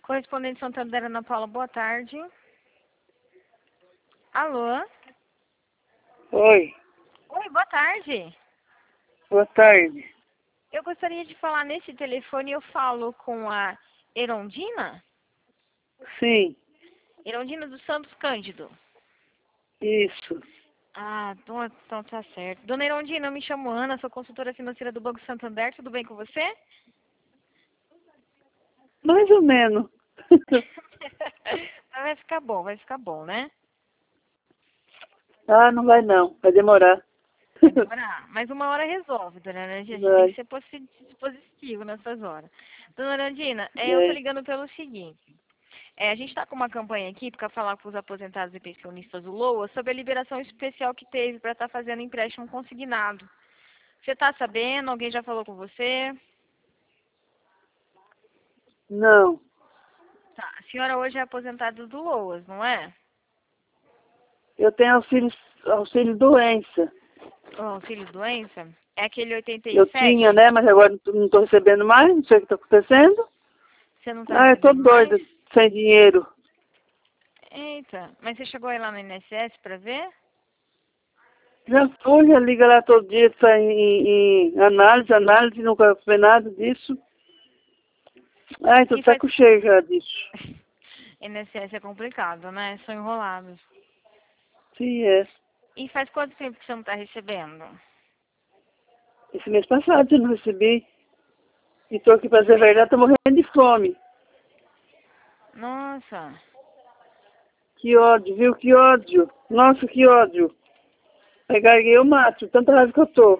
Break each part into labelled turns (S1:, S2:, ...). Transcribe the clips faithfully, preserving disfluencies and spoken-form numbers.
S1: Correspondente Santander, Ana Paula, boa tarde. Alô?
S2: Oi,
S1: Oi, boa tarde.
S2: boa tarde.
S1: Eu gostaria de falar nesse telefone, eu falo com a Erondina?
S2: Sim,
S1: Erondina dos Santos Cândido.
S2: isso.
S1: Ah, então, então tá certo. Dona Erondina, eu me chamo Ana, sou consultora financeira do Banco Santander, tudo bem com você?
S2: Mais ou menos.
S1: Vai ficar bom, vai ficar bom, né?
S2: Ah, não vai não, vai demorar.
S1: Vai demorar. Mas uma hora resolve, dona Erondina. A gente tem que
S2: Vai,
S1: ser posi- positivo nessas horas. Dona Erondina, é, eu tô
S2: vai.
S1: ligando pelo seguinte. É, a gente está com uma campanha aqui para falar com os aposentados e pensionistas do LOA sobre a liberação especial que teve para estar fazendo empréstimo consignado. Você está sabendo? Alguém já falou com você?
S2: Não,
S1: Tá. A senhora hoje é aposentada do LOAS, não é?
S2: eu tenho auxílio, auxílio doença.
S1: O auxílio doença? É aquele oitenta e
S2: Eu tinha,
S1: sete?
S2: né, mas agora não estou recebendo mais, não sei o que está acontecendo.
S1: Você não está
S2: Ah, eu tô
S1: recebendo mais?
S2: doida, sem dinheiro.
S1: Eita, mas você chegou aí lá no I N S S para ver?
S2: Já fui, já liga lá todo dia, tá em, em análise, análise, nunca foi nada disso. Ai, tô
S1: E faz...
S2: saco cheio já disso.
S1: I N S S é complicado, né? São enrolados.
S2: Sim, é.
S1: E faz quanto tempo que você não está recebendo?
S2: Esse mês passado eu não recebi. E tô aqui pra dizer a verdade, tô morrendo de fome.
S1: Nossa.
S2: Que ódio, viu? Que ódio. Nossa, que ódio. Pegarei eu mato, tanta raiva que eu tô.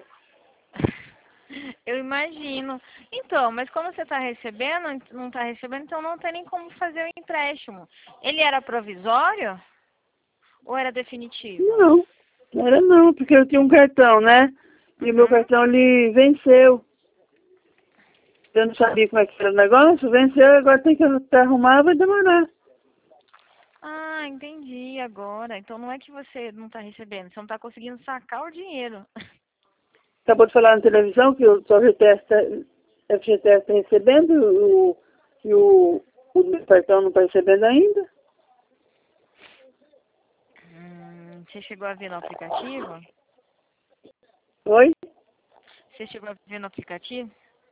S1: Eu imagino. Então, mas como você está recebendo, não está recebendo, então não tem nem como fazer o empréstimo. Ele era provisório ou era definitivo?
S2: Não, não era não, porque eu tinha um cartão, né? E o meu
S1: Uhum.
S2: cartão, ele venceu. Eu não sabia como é que era o negócio, venceu, agora tem que arrumar, vai demorar.
S1: Ah, entendi agora. Então não é que você não está recebendo, você não está conseguindo sacar o dinheiro.
S2: Acabou de falar na televisão que o F G T S tá, F G T S tá recebendo o, e o, o meu cartão não está recebendo ainda.
S1: Hum, você chegou a ver no aplicativo?
S2: Oi?
S1: Você chegou a ver no aplicativo?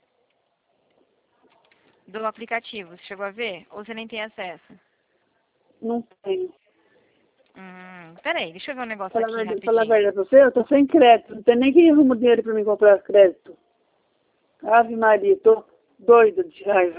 S1: Do aplicativo, você chegou a ver? Ou você nem tem acesso?
S2: Não tenho.
S1: Hum, peraí, deixa eu ver um negócio
S2: Falar a
S1: aqui
S2: verdade, falar a
S1: rapidinho.
S2: verdade pra você, eu tô sem crédito. Não tem nem quem arruma dinheiro pra mim comprar crédito. Ave Maria, tô doida de raiva.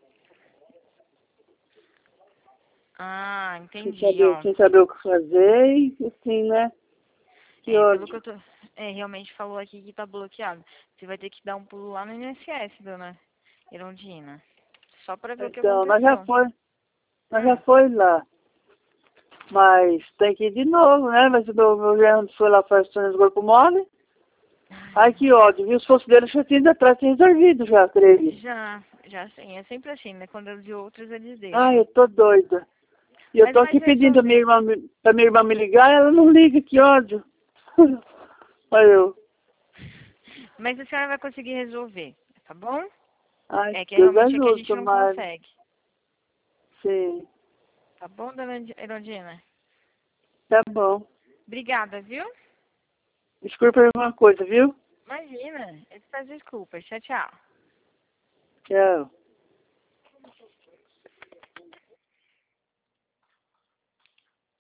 S1: Ah,
S2: Sem
S1: entendi,
S2: saber,
S1: ó.
S2: sem saber o que fazer e assim, né? Que
S1: É, pelo que
S2: ódio.
S1: eu tô. É, realmente falou aqui que tá bloqueado. Você vai ter que dar um pulo lá no I N S S, dona Erondina. Só pra ver o que
S2: Então, nós já
S1: aconteceu.
S2: foi, nós já
S1: Hum.
S2: foi lá. Mas tem que ir de novo, né? Mas o meu, meu gerente foi lá para o corpo mole. Ai, que ódio, viu? Se fosse dele, eu já tinha ido atrás, tinha resolvido já, creio.
S1: Já, já sim. É sempre assim, né? Quando é de outros, eles
S2: Ai,
S1: deixam.
S2: eu tô doida. E eu
S1: Mas
S2: tô
S1: vai
S2: aqui pedindo a minha
S1: resolver.
S2: irmã, me- pra minha irmã me ligar, ela não liga, que ódio. Olha eu.
S1: Mas a senhora vai conseguir resolver, tá bom?
S2: Ai,
S1: É que
S2: Deus
S1: realmente é que a
S2: ajude,
S1: gente não
S2: tomara.
S1: consegue.
S2: Sim,
S1: Tá bom, dona Erondina?
S2: tá bom.
S1: Obrigada, viu?
S2: Desculpa uma coisa, viu?
S1: Imagina. Eu te peço desculpas. Tchau, tchau.
S2: Tchau.